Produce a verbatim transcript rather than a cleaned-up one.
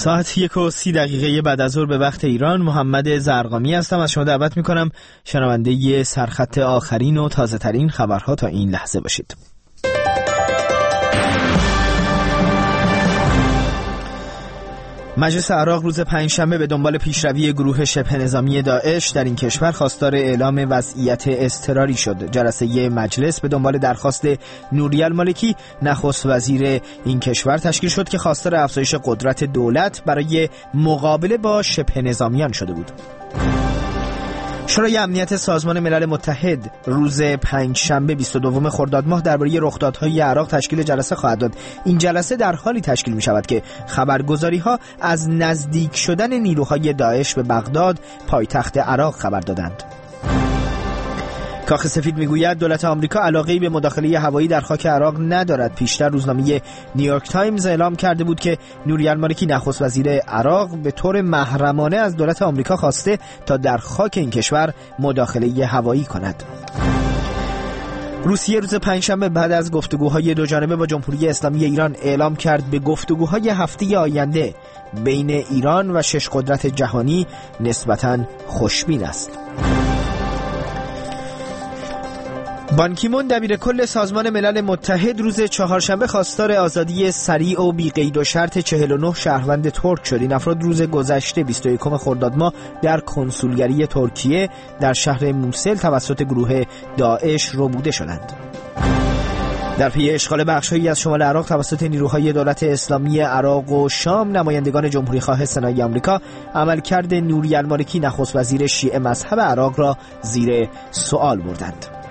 ساعت یک و سی دقیقه بعد از ظهر به وقت ایران، محمد زرقامی هستم. از شما دعوت میکنم شنونده سرخط آخرین و تازه ترین خبرها تا این لحظه باشید. مجلس عراق روز پنجشنبه به دنبال پیشروی گروه شبه نظامی داعش در این کشور خواستار اعلام وضعیت اضطراری شد. جلسه مجلس به دنبال درخواست نوری المالکی نخست وزیر این کشور تشکیل شد که خواستار افزایش قدرت دولت برای مقابله با شبه نظامیان شده بود. شورای امنیت سازمان ملل متحد روز پنجشنبه بیست و دوم خرداد ماه درباره رخدادهای عراق تشکیل جلسه خواهد داد. این جلسه در حالی تشکیل می شود که خبرگزاری‌ها از نزدیک شدن نیروهای داعش به بغداد، پایتخت عراق، خبر دادند. کاخ سفید میگوید دولت آمریکا علاقه‌ای به مداخله هوایی در خاک عراق ندارد. پیشتر روزنامه نیویورک تایمز اعلام کرده بود که نوری المالکی نخست وزیر عراق به طور محرمانه از دولت آمریکا خواسته تا در خاک این کشور مداخله هوایی کند. روسیه روز پنجشنبه بعد از گفتگوهای دو جانبه با جمهوری اسلامی ایران اعلام کرد به گفتگوهای هفته آینده بین ایران و شش قدرت جهانی نسبتاً خوشبین است. بان کی مون دبیر کل سازمان ملل متحد روز چهارشنبه خواستار آزادی سریع و بی قید و شرط چهل و نه شهروند ترک شد. این افراد روز گذشته بیست و یکم خرداد ماه در کنسولگری ترکیه در شهر موسل توسط گروه داعش ربوده شدند. در پی اشغال بخش‌هایی از شمال عراق توسط نیروهای دولت اسلامی عراق و شام، نمایندگان جمهوری‌خواه سنای آمریکا عملکرد نوری المالکی نخست وزیر شیعه مذهب عراق را زیر سوال بردند.